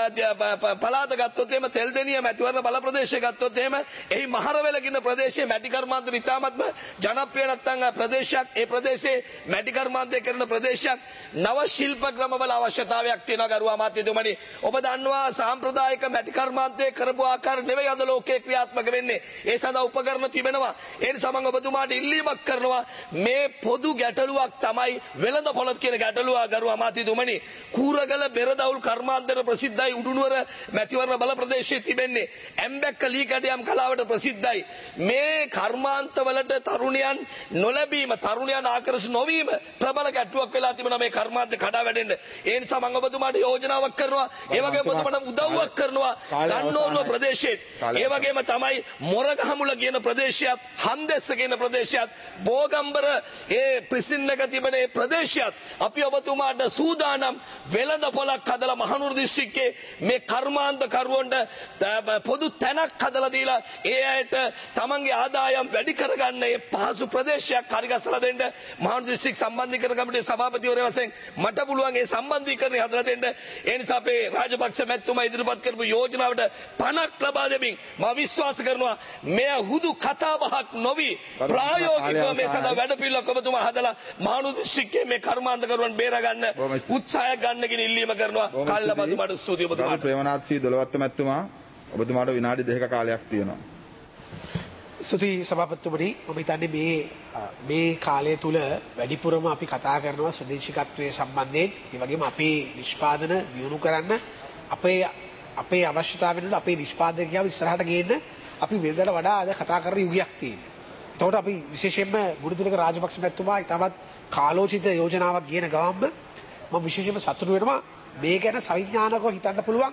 පළාත ගත්තොත් එහෙම තෙල්දෙනිය මැතිවරණ බල ප්‍රදේශය ගත්තොත් එහෙම එහි මහරවැල කියන ප්‍රදේශයේ මැටි කර්මාන්ත ඉතාමත්ම ජනප්‍රිය නැත්නම් ප්‍රදේශයක්. ඒ ප්‍රදේශයේ මැටි කර්මාන්තය කරන ප්‍රදේශයක් නව ශිල්ප ක්‍රමවල අවශ්‍යතාවයක් තියෙනවා ගරු අමාත්‍යතුමනි. ඔබ දන්නවා සාම්ප්‍රදායික මැටි කර්මාන්තය කරපු ආකාර නෙවෙයි අද ලෝකයේ ක්‍රියාත්මක වෙන්නේ. ඒ සඳහා උපකරණ තිබෙනවා. ඒ නිසා මම ඔබතුමාට ඉල්ලීමක් කරනවා මේ පොදු ගැටලුවක් තමයි වෙළඳ පොළොත් කියන ගැටලුව ගරු අමාත්‍යතුමනි. කූරගල බෙරදවුල් කර්මාන්තයට ප්‍රසිද්ධයි උඩුනුවර මැතිවරණ බල ප්‍රදේශයේ තිබෙන්නේ. ඇම්බැක්ක ලී කැටයම් කලාවට ප්‍රසිද්ධයි. මේ කර්මාන්තවලට තරුණයන් නොලැබීම තරුණයන් ආකර්ෂ නොවීම ප්‍රබල ගැටුවක් වෙලා තිබෙනවා මේ කර්මාන්ත කඩා වැටෙන්න. ඒ නිසා මම ඔබතුමාට යෝජනාවක් කරනවා. ඒ වගේම ඔබතුමාට උදව්වක් කරනවා. ගන්නෝරුව ප්‍රදේශයේ ඒ වගේම තමයි මොරගහමුල කියන ප්‍රදේශයත් හන්දෙස්ස කියන ප්‍රදේශයත් බෝගම්බර ඒ ප්‍රසින්න එක තිබෙන ඒ ප්‍රදේශයත් අපි ඔබතුමාට සූදානම් වෙළඳ පොලක් හදලා මහනුවර දිස්ත්‍රික්කයේ මේ කර්මාන්ත කරුවන්ට පොදු තැනක් හදලා දීලා ඒ අයට තමන්ගේ ආදායම් වැඩි කරගන්න ඒ පහසු ප්‍රදේශයක් හරිගස්සලා දෙන්න මහනුවර දිස්ත්‍රික් සම්බන්ධීකරණ කමිටුවේ සභාපතිවරයා වශයෙන් මට පුළුවන් ඒ සම්බන්ධීකරණය හදලා දෙන්න. ඒ නිසා අපේ රාජපක්ෂ මැතිතුමා ඉදිරිපත් කරපු යෝජනාවට පණක් ලබා දෙමින් මම විශ්වාස කරනවා මෙය හුදු කතාබහක් නොවි ප්‍රායෝගිකව මේ සඳහා වැඩපිළිවෙලක් ඔබතුමා හදලා මහනුවර දිස්ත්‍රික්කයේ මේ කර්මාන්තකරුවන් බේරගන්න උත්සාහය ගන්න කියන ඉල්ලීම කරනවා. කල්ලබතුමාට ස්තුතියි ඔබතුමාට. ප්‍රේමනාත් සී දොළවත්ත මැතිතුමා ඔබතුමාට විනාඩි දෙකක කාලයක් තියෙනවා. ස්තුතියි සභාපතිතුමනි. මම හිතන්නේ මේ මේ කාලය තුල වැඩිපුරම අපි කතා කරනවා ස්වදේශිකත්වයේ සම්බන්ධයෙන්. ඒ වගේම අපේ නිෂ්පාදන දියුණු කරන්න අපේ අපේ අවශ්‍යතාවයන් වල අපේ නිෂ්පාදකයව ඉස්සරහට ගේන්න අපි වෙනදට වඩා අද කතා කරන යුගයක් තියෙනවා. එතකොට අපි විශේෂයෙන්ම ගුණතිලක රාජපක්ෂ මැතිතුමා ඊටවත් කාලෝචිත යෝජනාවක් කියන ගමන්ම මම විශේෂයෙන්ම සතුටු වෙනවා. මේ ගැන සවිඥානිකව හිතන්න පුළුවන්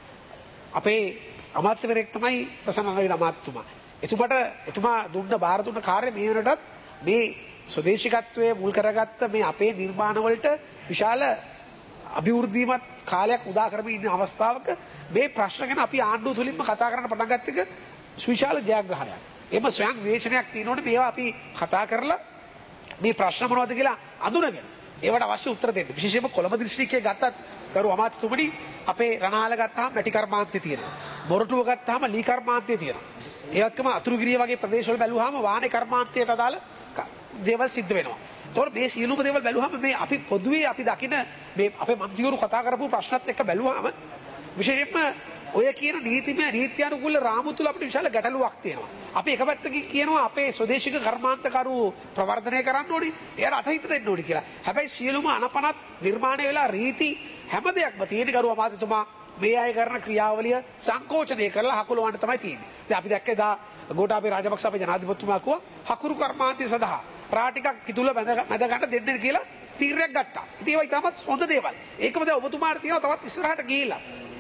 අපේ අමාත්‍යවරයෙක් තමයි ප්‍රසන්න රණවීර අමාත්‍යතුමා. එතුමාට එතුමා දුන්න බාර දුන්න කාර්ය මේ වෙනටත් මේ ස්වදේශිකත්වයේ මුල් කරගත්ත මේ අපේ නිර්මාණ වලට විශාල අභිවෘද්ධිමත් කාලයක් උදා කරමින් ඉන්න අවස්ථාවක මේ ප්‍රශ්න ගැන අපි ආණ්ඩුව තුලින්ම කතා කරන්න පටන් ගත්ත එක විශාල ජයග්‍රහණයක්. එම ස්වයං විවේචනයක් තියෙනකොට මේවා අපි කතා කරලා මේ ප්‍රශ්න මොනවද කියලා අඳුනගෙන ඒවට අවශ්‍ය උත්තර දෙන්න. විශේෂයෙන්ම කොළඹ දිස්ත්‍රික්කයේ ගත්තත් ගරු අමාත්‍යතුමනි අපේ රණාල ගත්තාම මැටි කර්මාන්තය තියෙනවා. මොරටුව ගත්තාම ලී කර්මාන්තය තියෙනවා. ඒ වගේම අතුරුගිරිය වගේ ප්‍රදේශවල බැලුවාම වාහන කර්මාන්තයට අදාළ දේවල් සිද්ධ වෙනවා. ඒතකොට මේ සියලුම දේවල් බැලුවාම මේ අපි පොදුවේ අපි දකින මේ අපේ මන්ත්‍රීවරු කතා කරපු ප්‍රශ්නත් එක්ක බැලුවාම විශේෂයෙන්ම ඔය කියන නීතිමය නීත්‍යානුකූල රාමු තුල අපිට විශාල ගැටලුවක් තියෙනවා. අපි එක පැත්තකින් කියනවා අපේ ස්වදේශික කර්මාන්තකරු ප්‍රවර්ධනය කරන්න ඕනේ, එයාට අතහිත දෙන්න ඕනේ කියලා. හැබැයි සියලුම අනපනත් නිර්මාණය වෙලා රීති හැම දෙයක්ම තියෙන ගරු අමාත්‍යතුමා මේ අය කරන ක්‍රියාවලිය සංකෝචනය කරලා හකුලවන්න තමයි තියෙන්නේ. ඉතින් අපි දැක්ක එදා ගෝඨාභය රාජපක්ෂ අපේ ජනාධිපතිතුමා කිව්වා හකුරු කර්මාන්තය සඳහා රා ටිකක් කිතුල බැඳ මැද ගන්න දෙන්න කියලා තීරණයක් ගත්තා. ඉතින් ඒවා ඉතාමත් හොඳ දේවල්. ඒකම දැන් ඔබතුමාට තියෙනවා තවත් ඉස්සරහට ගිහිල්ලා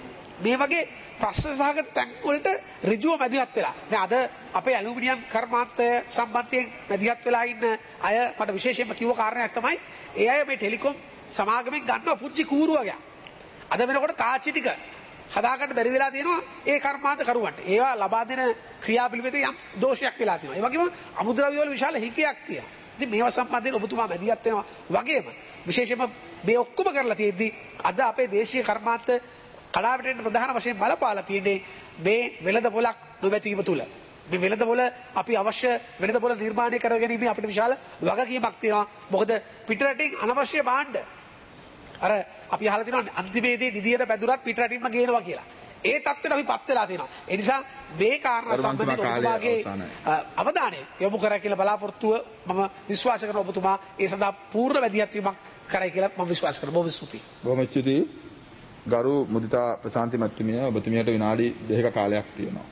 මේ වගේ ප්‍රශ්න සහගත තැන් වලට ඍජුව මැදිහත් වෙලා. දැන් අද අපේ ඇලුමිනියම් කර්මාන්තය සම්බන්ධයෙන් මැදිහත් වෙලා ඉන්න අය මට විශේෂයෙන්ම කිව්ව කාරණයක් තමයි ඒ අය මේ ටෙලිකොම් සමාගමෙන් ගන්නවා පුංචි කූරු වගේ. අද වෙනකොට තාච්චි ටික හදාගන්න බැරි වෙලා තියෙනවා ඒ කර්මාන්ත කරුවන්ට. ඒවා ලබා දෙන ක්‍රියාපිළිවෙතේ යම් දෝෂයක් වෙලා තියෙනවා. ඒ වගේම අමුද්‍රව්‍ය වල විශාල හිකයක් තියෙනවා. ඉතින් මේවා සම්බන්ධයෙන් ඔබතුමා මැදිහත් වෙනවා වගේම විශේෂයෙන්ම මේ ඔක්කොම කරලා තියෙද්දි අද අපේ දේශීය කර්මාන්ත කඩාවැටෙන්න ප්‍රධාන වශයෙන් බලපාලා තියෙන්නේ මේ වෙළඳ පොලක් නොමැතිවීම තුල. මේ වෙළඳ පොල අපි අවශ්‍ය වෙළඳ පොල නිර්මාණය කර ගැනීම අපිට විශාල වගකීමක් තියෙනවා. මොකද පිටරටින් අනවශ්‍ය භාණ්ඩ අර අපි අහලා තියෙනවා අන්තිමේදී නිදියට බැඳුරත් පිටරටින්ම ගේනවා කියලා. ඒ තත්ත්වෙට අපි පත් වෙලා තියෙනවා. ඒ නිසා මේ කාරණා සම්බන්ධව ඔබතුමාගේ අවධානය යොමු කරා කියලා බලාපොරොත්තුව මම විශ්වාස කරනවා ඔබතුමා ඒ සඳහා පූර්ණ වැදගත් වීමක් කරයි කියලා මම විශ්වාස කරනවා. බොහොම ස්තුතියි. බොහොම ස්තුතියි. ගරු මුදිතා ප්‍රශාන්ති මැතිණිය ඔබතුමියට විනාඩි දෙකක කාලයක් තියෙනවා.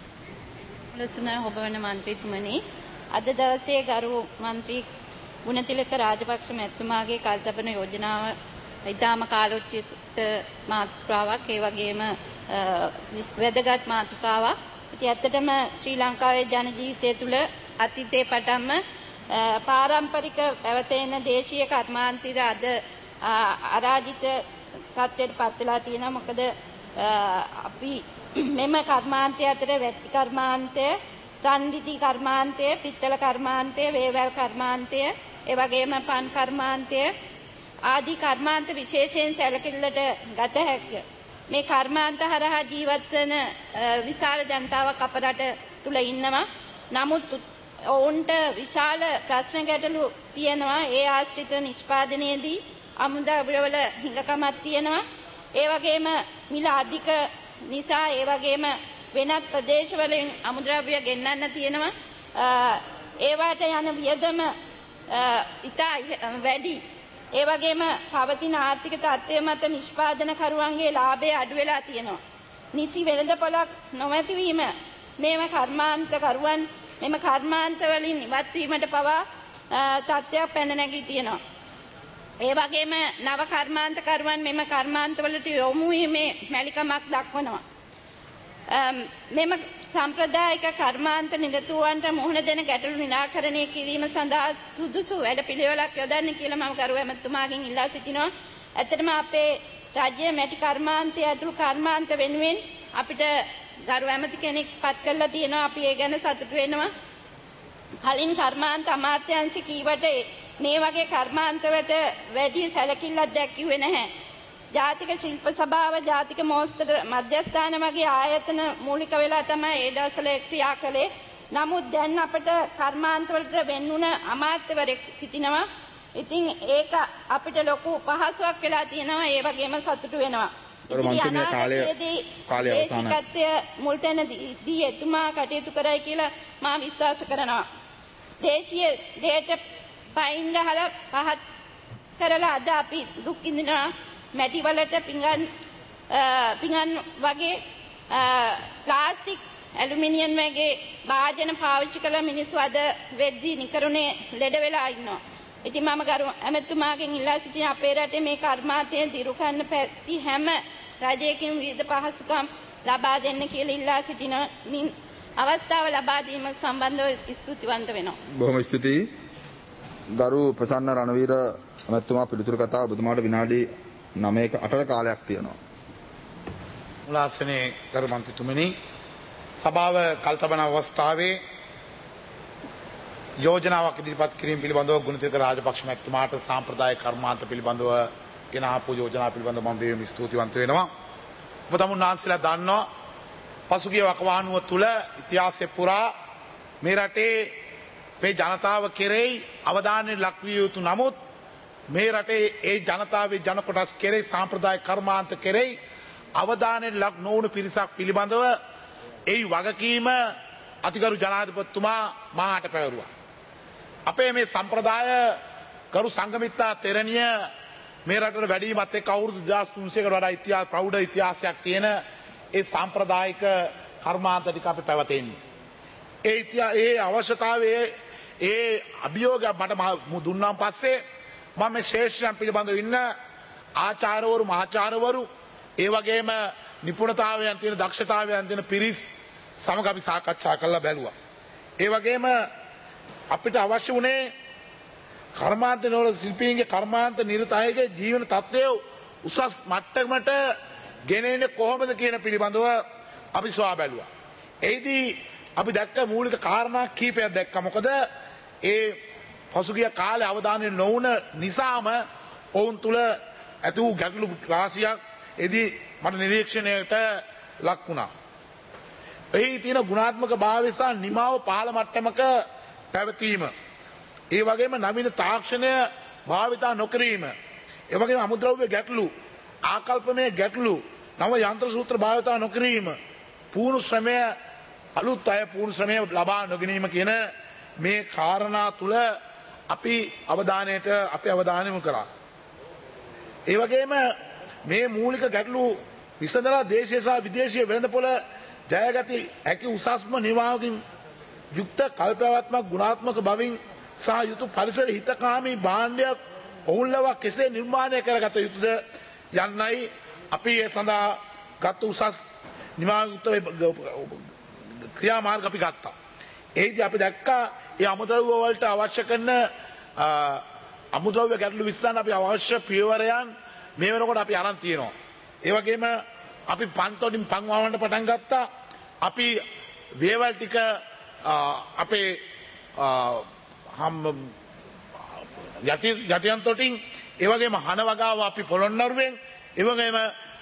ලසුනා ඔබ වෙන මන්ත්‍රීතුමනි අද දවසේ ගරු මන්ත්‍රී ගුණතිලක රාජපක්ෂ මැතිතුමාගේ කල්තබන යෝජනාව ඉතාම කාලෝචිත මාතෘකාවක් ඒ වගේම වැදගත් මාතෘකාවක්. ඉතින් ඇත්තටම ශ්‍රී ලංකාවේ ජන ජීවිතය තුළ අතීතයේ පටන්ම පාරම්පරික පැවතෙන දේශීය කර්මාන්තය අද අරාජිත තත්ත්වයට පත් වෙලා තියෙනවා. මොකද අපි මෙම කර්මාන්තය අතර වැටි කර්මාන්තය, රන්දිති කර්මාන්තය, පිත්තල කර්මාන්තය, වේවැල් කර්මාන්තය, ඒ වගේම පන් කර්මාන්තය ආදී කර්මාන්ත විශේෂයෙන් සැලකිල්ලට ගත හැකිය. මේ කර්මාන්ත හරහා ජීවත් වන විශාල ජනතාවක් අප රට තුල ඉන්නවා. නමුත් ඔවුන්ට විශාල ප්‍රශ්න ගැටලු තියෙනවා. ඒ ආශ්‍රිත නිෂ්පාදනයේදී අමුද්‍රව්‍යවල හිඟකමක් තියෙනවා. ඒ වගේම මිල අධික නිසා ඒ වගේම වෙනත් ප්‍රදේශවලින් අමුද්‍රව්‍ය ගෙන්නන්න තියෙනවා. ඒවට යන වියදම ඉතා වැඩි. ඒ වගේම පවතින ආර්ථික තත්ත්වය මත නිෂ්පාදනකරුවන්ගේ ලාභය අඩු වෙලා තියෙනවා. නිසි වෙළඳපොළක් නොමැතිවීම මේම කර්මාන්තකරුවන් මෙම කර්මාන්ත වලින් ඉවත් වීමට පවා තත්ත්වයක් පැන නැගී තියෙනවා. ඒ වගේම නව කර්මාන්තකරුවන් මෙම කර්මාන්තවලට යොමු වීමේ මැලිකමක් දක්වනවා. මෙම සම්ප්‍රදායික කර්මාන්ත නිරතුරුවන්ට මුහුණ දෙන ගැටලු නිරාකරණය කිරීම සඳහා සුදුසු වැඩපිළිවෙලක් යොදන්න කියලා මම ගරු ඇමතුමාගෙන් ඉල්ලා සිටිනවා. ඇත්තටම අපේ රාජ්‍ය මැටි කර්මාන්තය ඇතුළු කර්මාන්ත වෙනුවෙන් අපිට ගරු ඇමති කෙනෙක් පත් කරලා තියෙනවා. අපි ඒ ගැන සතුටු වෙනවා. කලින් කර්මාන්ත අමාත්‍යාංශ කීවට මේ වගේ කර්මාන්තවලට වැඩි සැලකිල්ලක් දැක්ුවේ නැහැ. ජාතික ශිල්ප සභාව, ජාතික මෝස්තර මධ්‍යස්ථාන වගේ ආයතන මූලික වෙලා තමයි ඒ දවස්වල ක්‍රියා කළේ. නමුත් දැන් අපිට කර්මාන්තවලට වෙන්නුන අමාත්‍යවරයෙක් සිටිනවා. ඉතින් ඒක අපිට ලොකු පහසුවක් වෙලා තියෙනවා. ඒ වගේම සතුටු වෙනවා. ඉතින් අනාගතයේදී දේශිකත්වය මුල් තැන දී එතුමා කටයුතු කරයි කියලා මා විශ්වාස කරනවා. දේශීය දෙයට පයින් ගහලා පහත් කරලා අද අපි දුක් විඳිනවා. මැටි වලට පිඟන් පිඟන් වගේ ප්ලාස්ටික් ඇලුමිනියම් වගේ භාජන පාවිච්චි කළ මිනිස්සු අද වෙද්දී නිකරුණේ ලෙඩ වෙලා ඉන්නවා. ඉතින් මම ගරු ඇමතුමාගෙන් ඉල්ලා සිටින අපේ රටේ මේ කර්මාන්තය දිරු කරන්න පැති හැම රජයකින් විවිධ පහසුකම් ලබා දෙන්න කියලා ඉල්ලා සිටින මින් අවස්ථාව ලබා දීම සම්බන්ධව ස්තුතිවන්ත වෙනවා. බොහොම ස්තුතියි. ගරු ප්‍රසන්න රණවීර ඇමතුමා පිළිතුරු කතාව ඔබතුමාට විනාඩි නවයක අටක කාලයක් තියෙනවා. මුලාසනේ ගරු මන්ත්‍රීතුමනි, සභාව කල්තබන අවස්ථාවේ යෝජනාවක් ඉදිරිපත් කිරීම පිළිබඳව ගුණතිලක රාජපක්ෂ මැතිතුමාට සාම්ප්‍රදායික කර්මාන්ත පිළිබඳව ගෙන ආපු යෝජනා පිළිබඳව මම බෙහෙවින් ස්තුතිවන්ත වෙනවා. ඔබ තමුන් වහන්සේලා දන්නවා පසුගිය වකවානුව තුල ඉතිහාසය පුරා මේ රටේ මේ ජනතාව කෙරෙහි අවධානය ලක්විය යුතු නමුත් මේ රටේ ඒ ජනතාවේ ජන කොටස් කෙරෙහි සාම්ප්‍රදායික කර්මාන්ත කෙරෙහි අවධානයෙන් ලක් නොවුණු පිරිසක් පිළිබඳව ඒ වගකීම අතිගරු ජනාධිපතිතුමා මාහට පැවරුවා. අපේ මේ සම්ප්‍රදාය ගරු සංගමිත්තා තෙරණිය මේ රටට වැඩිමත් එක්ක අවුරුදු දෙදාස් තුන්සියයකට වඩා ඉතිහාස ප්‍රෞಢ ඉතිහාසයක් තියෙන ඒ සාම්ප්‍රදායික කර්මාන්ත ටික අපි පැවතෙන්නේ. ඒ ඉතිහාස ඒ අවශ්‍යතාවයේ ඒ අභියෝගය මට දුන්නාන් පස්සේ මම මේ ශේෂ්ත්‍රයන් පිළිබඳව ඉන්න ආචාර්යවරු මහාචාර්යවරු ඒ වගේම නිපුණතාවයන් තියෙන දක්ෂතාවයන් තියෙන පිරිස් සමග අපි සාකච්ඡා කරලා බැලුවා. ඒ වගේම අපිට අවශ්‍ය වුණේ කර්මාන්ත වල ශිල්පීන්ගේ කර්මාන්ත නිරත අයගේ ජීවන තත්ත්වය උසස් මට්ටමකට ගෙනෙන්නේ කොහොමද කියන පිළිබඳව අපි සොයා බැලුවා. එහිදී අපි දැක්ක මූලික කාරණා කීපයක් දැක්කා. මොකද ඒ පසුගිය කාලේ අවධානය නොවුන නිසාම ඔවුන් තුල ඇති වූ ගැටලු රාශියක් එදී මට නිරීක්ෂණයට ලක් වුණා. එහි තියෙන ගුණාත්මක භාවය සහ නිමාව පහළ මට්ටමක පැවතීම. ඒ වගේම නවීන තාක්ෂණය භාවිතා නොකිරීම. ඒ වගේම අමුද්‍රව්‍ය ගැටලු, ආකල්පමය ගැටලු, නව යන්ත්‍ර සූත්‍ර භාවිතා නොකිරීම, පුහුණු ශ්‍රමය අලුත් අය පුහුණු ශ්‍රමය ලබා නොගැනීම කියන මේ කාරණා තුල අපි අවධානයට අපි අවධානය යොමු කරා. ඒ වගේම මේ මූලික ගැටලු විසඳලා දේශීය සහ විදේශීය වෙළඳපොළ ජයගති හැකි උසස්ම නිවාවකින් යුක්ත කල්පනාත්මක ගුණාත්මක බවින් සහ යුතු පරිසර හිතකාමී භාණ්ඩයක් ඔවුන්ලව කෙසේ නිර්මාණය කරගත යුතුද යන්නයි අපි ඒ සඳහා ගත උසස් නිවාවයුක්ත ක්‍රියාමාර්ග අපි ගත්තා. එහිදී අපි දැක්කා ඒ අමුද්‍රව්‍ය වලට අවශ්‍ය කරන අමුද්‍රව්‍ය ගැටලු විසඳන්න අපි අවශ්‍ය පියවරයන් මේ වෙනකොට අපි අරන් තියෙනවා. ඒ වගේම අපි පන්තොටින් පන් වවන්න පටන් ගත්තා. අපි වේවල් ටික අපේ යටි යටියන් තොටින් ඒ වගේම හන වගාව අපි පොළොන්නරුවෙන් ඒ වගේම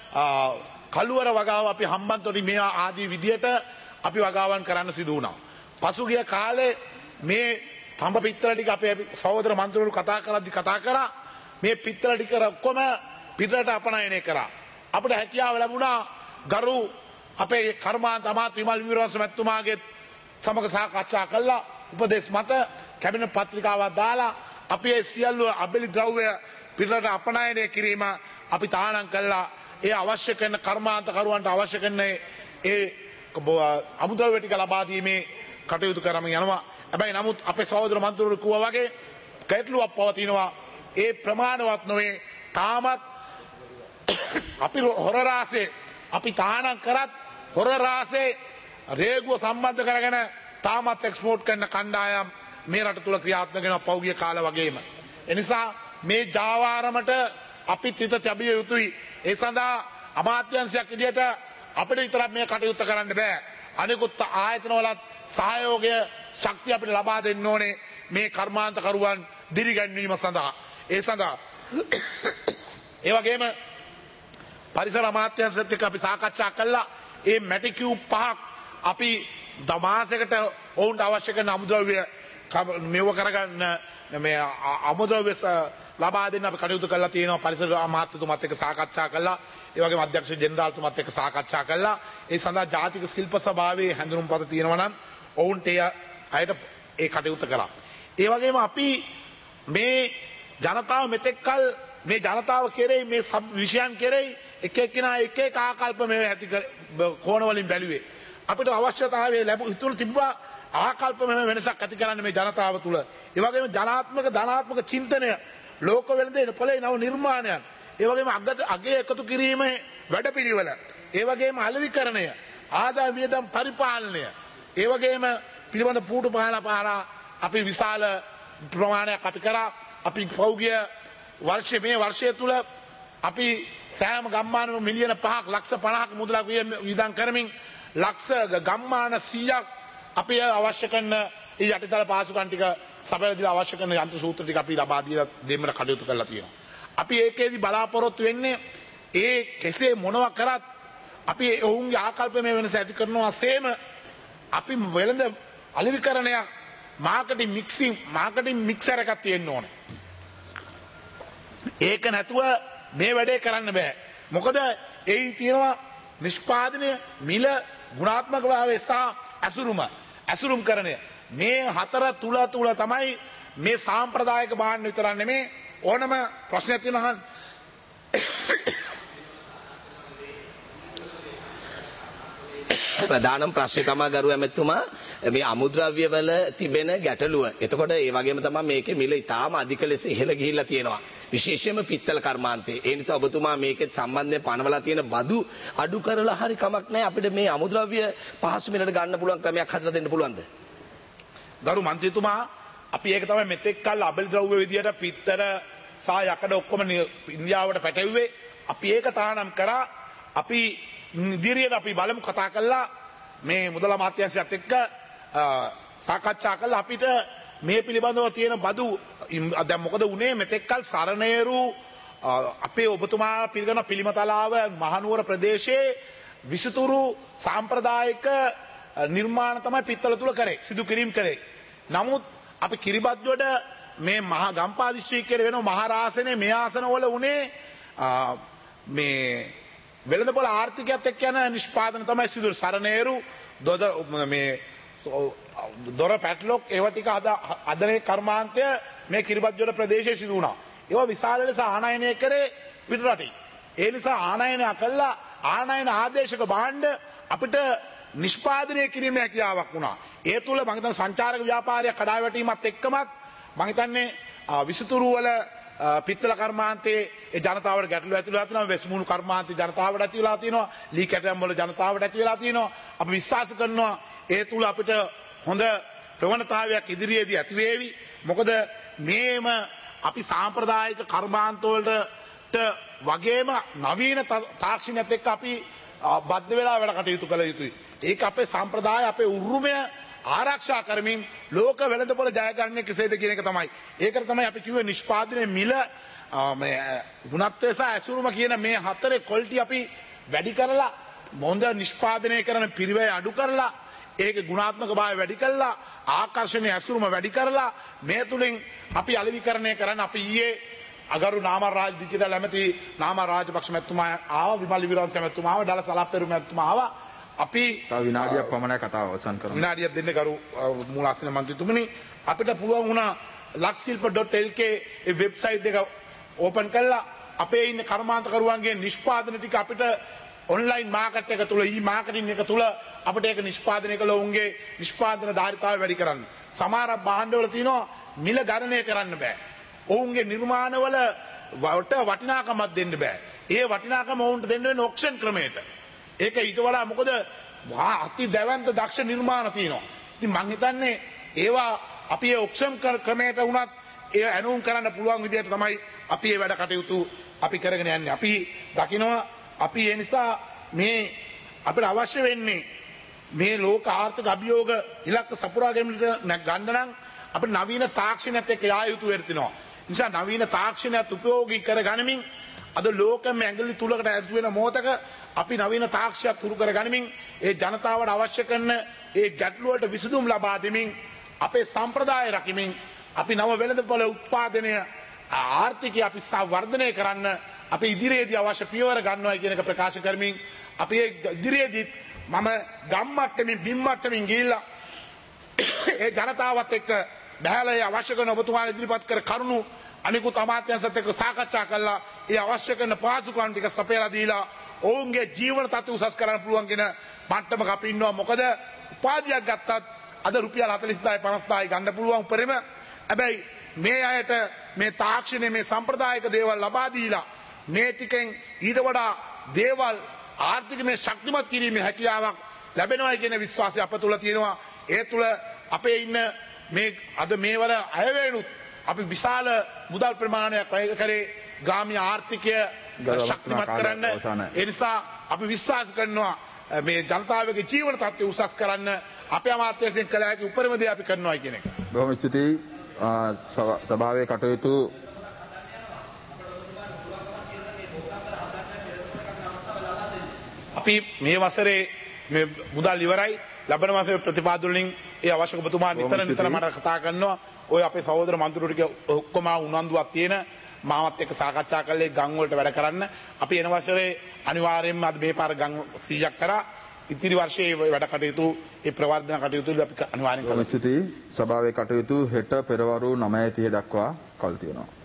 කළුවර වගාව අපි හම්බන්තොටින් මේ ආදී විදියට අපි වගාවන් කරන්න සිදු වුණා. පසුගිය කාලේ මේ තඹ පිත්තල ටික අපේ සහෝදර මන්ත්‍රීවරු කතා කරද්දි කතා කරා මේ පිත්තල ටික ඔක්කොම පිටරට අපනයනය කරා. අපිට හැකියාව ලැබුණා ගරු අපේ කර්මාන්ත අමාත්‍ය විමල් වීරවංශ මැතිතුමාගේ සමග සාකච්ඡා කළා. උපදේශ මත කැබිනට් පත්‍රිකාවක් දාලා අපි ඒ සියලු අබෙලි ද්‍රව්‍ය පිටරට අපනයනය කිරීම අපි තානම් කළා. ඒ අවශ්‍ය කරන කර්මාන්ත කරුවන්ට අවශ්‍ය කරන ඒ අමුද්‍රව්‍ය ටික ලබා දීමේ කටයුතු කරමින් යනවා. හැබැයි නමුත් අපේ සහෝදර මන්ත්‍රීවරු කිව්වා වගේ ගැටලුවක් පවතිනවා. ඒ ප්‍රමාණවත් නොවේ. තාමත් අපි හොර රාසේ අපි තහනම් කරත් හොර රාසේ රේගුව සම්බන්ධ කරගෙන තාමත් එක්ස්පෝර්ට් කරන කණ්ඩායම් මේ රට තුල ක්‍රියාත්මක වෙනවා පෞගිය කාල වගේම. එනිසා මේ ජාවාරමට අපි තිත තැබිය යුතුයි. ඒ සඳහා අමාත්‍යංශයක් විදියට අපිට විතරක් මේ කටයුත්ත කරන්න බෑ. අනිකුත් ආයතන වලත් සහයෝගය ශක්තිය අපිට ලබා දෙන්න ඕනේ මේ කර්මාන්තකරුවන් දිරිගැන්වීම සඳහා. ඒ සඳහා ඒ වගේම පරිසර අමාත්‍යංශයත් එක්ක අපි සාකච්ඡා කළා. ඒ මැටි කියුබ් පහක් අපි දමාසයකට ඔවුන්ට අවශ්‍ය කරන අමුද්‍රව්‍ය මෙව කරගන්න මේ අමුද්‍රව්‍ය ලබා දෙන්න අපි කටයුතු කරලා තියෙනවා. පරිසර අමාත්‍යතුමත් එක්ක සාකච්ඡා කළා. ඒ වගේම අධ්‍යක්ෂ ජෙනරාල්තුමත් එක්ක සාකච්ඡා කළා. ඒ සඳහා ජාතික ශිල්ප සභාවේ හැඳුනුම්පත තියෙනවා නම් ඔවුන්ට ඒ අයට ඒ කටයුතු කරා. ඒ වගේම අපි මේ ජනතාව මෙතෙක්කල් මේ ජනතාව කෙරෙහි මේ විෂයන් කෙරෙහි එක එක්කිනා එක එක ආකල්ප මේ ඇති කෝණ වලින් බැලුවේ. අපිට අවශ්‍යතාවය ලැබු ඉතුරු තිබ්බා ආකල්ප මේ වෙනසක් ඇති කරන්න මේ ජනතාව තුළ. ඒ වගේම ජනාත්මක ධනාත්මක චින්තනය ලෝක වෙළඳ පොලේ නව නිර්මාණයන්. ඒ වගේම අගය එකතු කිරීමේ වැඩපිළිවෙල. ඒ වගේම අලෙවිකරණය, ආදාය වියදම් පරිපාලනය. ඒ වගේම පිළිබඳ පුටු පහන පාරා අපි විශාල ප්‍රමාණයක් අපි කරා. අපි පෞගිය වර්ෂයේ මේ වර්ෂය තුල අපි සෑම ගම්මානම මිලියන පහක් ලක්ෂ පනහක් මුදලක් වියදම් කරමින් ලක්ෂ ගම්මාන සීයක් අපි අවශ්‍ය කරන ඒ යටිතල පාසුකම් ටික සපයලා දීලා අවශ්‍ය කරන යන්ත්‍ර සූත්‍ර ටික අපි ලබා දීලා දෙන්නට කටයුතු කරලා තියෙනවා. අපි ඒකේදී බලාපොරොත්තු වෙන්නේ ඒ කෙසේ මොනවා කරත් අපි ඔවුන්ගේ ආකල්පමය වෙනස ඇති කරනවා සේම අපි වෙළඳ අලෙවිකරණයක් මාකටිං මික්සිං මාකටිං මික්සර් එකක් තියෙන්න ඕනේ. ඒක නැතුව මේ වැඩේ කරන්න බෑ. මොකද එයි තියෙනවා නිෂ්පාදනය, මිල, ගුණාත්මක භාවය සහ ඇසුරුම. ඇසුරුම් කරණය. මේ හතර තුල තුල තමයි මේ සාම්ප්‍රදායික භාණ්ඩ විතරක් නෙමේ ඕනම ප්‍රශ්නයක් තියෙනවා. ප්‍රධානම ප්‍රශ්නේ තමයි ගරු ඇමතුමා මේ අමුද්‍රව්‍ය වල තිබෙන ගැටලුව. එතකොට ඒ වගේම තමයි මේකේ මිල ඉතාම අධික ලෙස ඉහළ ගිහිල්ලා තියෙනවා. විශේෂයෙන්ම පිත්තල කර්මාන්තේ. ඒ නිසා ඔබතුමා මේකෙත් සම්බන්ධයෙන් පනවලා තියෙන බදු අඩු කරලා හරි කමක් නැහැ. අපිට මේ අමුද්‍රව්‍ය පහසු මිලට ගන්න පුළුවන් ක්‍රමයක් හදලා දෙන්න පුළුවන්ද? ගරු මන්ත්‍රීතුමා අපි ඒක තමයි මෙතෙක් කල් අබැලි ද්‍රව්‍ය විදියට පිත්තර සහ යකඩ ඔක්කොම ඉන්දියාවට පැටවුවේ. අපි ඒක තහනම් කරා. අපි ඉදිරියට අපි බලමු කතා කළා මේ මුදල අමාත්‍යාංශයත් එක්ක සාකච්ඡා කළා අපිට මේ පිළිබඳව තියෙන බදු දැන් මොකද වුනේ මෙතෙක් කල් සරණේරු අපේ ඔබතුමා පිළිගන්න පිළිමතලාව මහනුවර ප්‍රදේශයේ විසුතුරු සාම්ප්‍රදායික නිර්මාණ තමයි පිත්තල තුල කරේ සිදු කිරීම කළේ. නමුත් අපි කිරිබත්ගොඩ මේ මහා ගම්පා දිස්ත්‍රික්කයේ වෙන මහරාසනේ මේ ආසනවල උනේ මේ වෙළඳපොළ ආර්ථිකයත් එක්ක යන නිෂ්පාදන තමයි සිදු සරණේරු මේ දොර පැටලොක් ඒවා ටික අදනේ කර්මාන්තය මේ කිරිබත්ගොඩ ප්‍රදේශයේ සිදු වුණා. ඒවා විශාල ලෙස ආනයනය කරේ පිටරටින්. ඒ නිසා ආනයනය කළා ආනයන ආදේශක භාණ්ඩ අපිට නිෂ්පාදනය කිරීමේ හැකියාවක් වුණා. ඒ තුල මම හිතන්නේ සංචාරක ව්‍යාපාරය කඩා වැටීමත් එක්කමත් මම හිතන්නේ විසුතුරු වල පිත්තල කර්මාන්තයේ ඒ ජනතාවට ගැටලු ඇති වෙලා තියෙනවා. වෙස්මුණු කර්මාන්තයේ ජනතාවට ඇති වෙලා තියෙනවා. ලී කැටයම් වල ජනතාවට ඇති වෙලා තියෙනවා. අපි විශ්වාස කරනවා ඒ තුල අපිට හොඳ ප්‍රවණතාවයක් ඉදිරියේදී ඇති වේවි. මොකද මේම අපි සාම්ප්‍රදායික කර්මාන්ත වලට වගේම නවීන තාක්ෂණයත් එක්ක අපි බද්ධ වෙලා වැඩ කටයුතු කළ යුතුයි. ඒක අපේ සම්ප්‍රදාය අපේ උරුමය ආරක්ෂා කරමින් ලෝක වෙළඳපොළ ජයගන්නේ කෙසේද කියන එක තමයි. ඒකට තමයි අපි කිව්වේ නිෂ්පාදනයේ මිල මේ ගුණත්වය සහ ඇසුරුම කියන මේ හතරේ ක්වොලිටි අපි වැඩි කරලා මොඳ නිෂ්පාදනය කරන පිරිවැය අඩු කරලා ඒකේ ගුණාත්මක භාවය වැඩි කරලා ආකර්ෂණීය ඇසුරුම වැඩි කරලා මේ තුලින් අපි අලෙවිකරණය කරන්න අපි ඊයේ අගරු නාමරාජ දිජිටල් ඇමති නාමරාජ රාජපක්ෂ මැතිතුමා ආවා විමල් විරාන්ස මැතිතුමා ආවා ඩල සලප්පෙරු මැතිතුමා ආවා අපි තව විනාඩියක් පමණයි කතාව අවසන් කරමු. විනාඩියක් දෙන්න කරු මූලාසන මන්ත්‍රීතුමනි අපිට පුළුවන් වුණා ලක්ෂිල්ප ඩොට් එල් කේ ඒ වෙබ්සයිට් එක ඕපන් කළා අපේ ඉන්න කර්මාන්තකරුවන්ගේ නිෂ්පාදන ටික අපිට ඔන්ලයින් මාකට් එක තුල ඊ මාකටිං එක තුල අපිට ඒක නිෂ්පාදනය කළ උන්ගේ නිෂ්පාදන ධාරිතාවය වැඩි කරන්න. සමහර භාණ්ඩවල තියෙනවා මිල ගණනය කරන්න බෑ. ඔවුන්ගේ නිර්මාණවල වට වටිනාකමක් දෙන්න බෑ. ඒ වටිනාකම ඔවුන්ට දෙන්න වෙන ඔක්ෂන් ක්‍රමයට. ඒක ඊට වඩා මොකද අති දැවැන්ත දක්ෂ නිර්මාණ තියෙනවා. ඉතින් මං හිතන්නේ ඒවා අපි ඒ ඔක්ෂන් ක්‍රමයට වුණත් ඒ ඇනුම් කරන්න පුළුවන් විදිහට තමයි අපි මේ වැඩ කටයුතු අපි කරගෙන යන්නේ. අපි දකිනවා අපි ඒ නිසා මේ අපිට අවශ්‍ය වෙන්නේ මේ ලෝක ආර්ථික අභියෝග ඉලක්ක සපුරා ගැනීමට ගන්න නම් අපිට නවීන තාක්ෂණයත් එක්ක යා යුතු වෙනවා. නිසා නවීන තාක්ෂණයත් උපයෝගී කර ගනිමින් අද ලෝකෙම ඇඟිලි තුලකට ඇතු වෙන මොහොතක අපි නවීන තාක්ෂණයක් තුරු කර ගනිමින් ඒ ජනතාවට අවශ්‍ය කරන ඒ ගැටලු වලට විසඳුම් ලබා දෙමින් අපේ සම්ප්‍රදාය රකිමින් අපි නව වෙළඳපොළ උත්පාදනය ආර්ථිකය අපි වර්ධනය කරන්න අපි ඉදිරියේදී අවශ්‍ය පියවර ගන්නවා කියන එක ප්‍රකාශ කරමින් අපි ඉදිරියේදී මම ගම් මට්ටමින් බිම් මට්ටමින් ගිහිල්ලා ඒ ජනතාවත් එක්ක බහැලා ඒ අවශ්‍ය කරන ඔබතුමාලා ඉදිරිපත් කර කරුණු අනිකුත් අමාත්‍යංශත් එක්ක සාකච්ඡා කළා. ඒ අවශ්‍ය කරන පහසුකම් ටික සපයලා දීලා ඔවුන්ගේ ජීවන තත්ත්ව උසස් කරන්න පුළුවන් කියන මට්ටමක අපි ඉන්නවා. මොකද උපාධියක් ගත්තත් අද රුපියල් හතළිස් දායි පනස් දායි ගන්න පුළුවන් උපරිම. හැබැයි මේ අයට මේ තාක්ෂණයේ මේ සම්ප්‍රදායික දේවල් ලබා දීලා මේ ටිකෙන් ඊට වඩා දේවල් ආර්ථිකමය ශක්තිමත් කිරීමේ හැකියාවක් ලැබෙනවා කියන විශ්වාසය අප තුළ තියෙනවා. ඒ තුළ අපේ ඉන්න මේ අද මේවල අයවැයනුත් අපි විශාල මුදල් ප්‍රමාණයක් වැය කරේ ග්‍රාමීය ආර්ථිකය ශක්තිමත් කරන්න. ඒ නිසා අපි විශ්වාස කරනවා මේ ජනතාවගේ ජීවන තත්ත්වය උසස් කරන්න අපේ අමාත්‍යාංශයෙන් කළ හැකි උපරිම දේ අපි කරනවා කියන එක. බොහොම ස්තුතියි. සභාවේ කටයුතු අපි මේ වසරේ මේ මුදල් ඉවරයි. ලබන මාසයේ ප්‍රතිපාදන වලින් ඒ අවශ්‍ය ඔබතුමා නිතර නිතර මට කතා කරනවා. ඔය අපේ සහෝදර මන්ත්‍රීවරු ටික ඔක්කොම උනන්දුවක් තියෙන මාවත් එක්ක සාකච්ඡා කරලා ගම් වලට වැඩ කරන්න. අපි එන වසරේ අනිවාර්යයෙන්ම අද මේ පාර ගම් සීයක් කරා. ඉතිරි වර්ෂයේ වැඩ කටයුතු ඒ ප්‍රවර්ධන කටයුතු අපි අනිවාර්යෙන් කරමු. ස්තුතියි. සභාවේ කටයුතු හෙට පෙරවරු නවය තිහ දක්වා කල් තියෙනවා.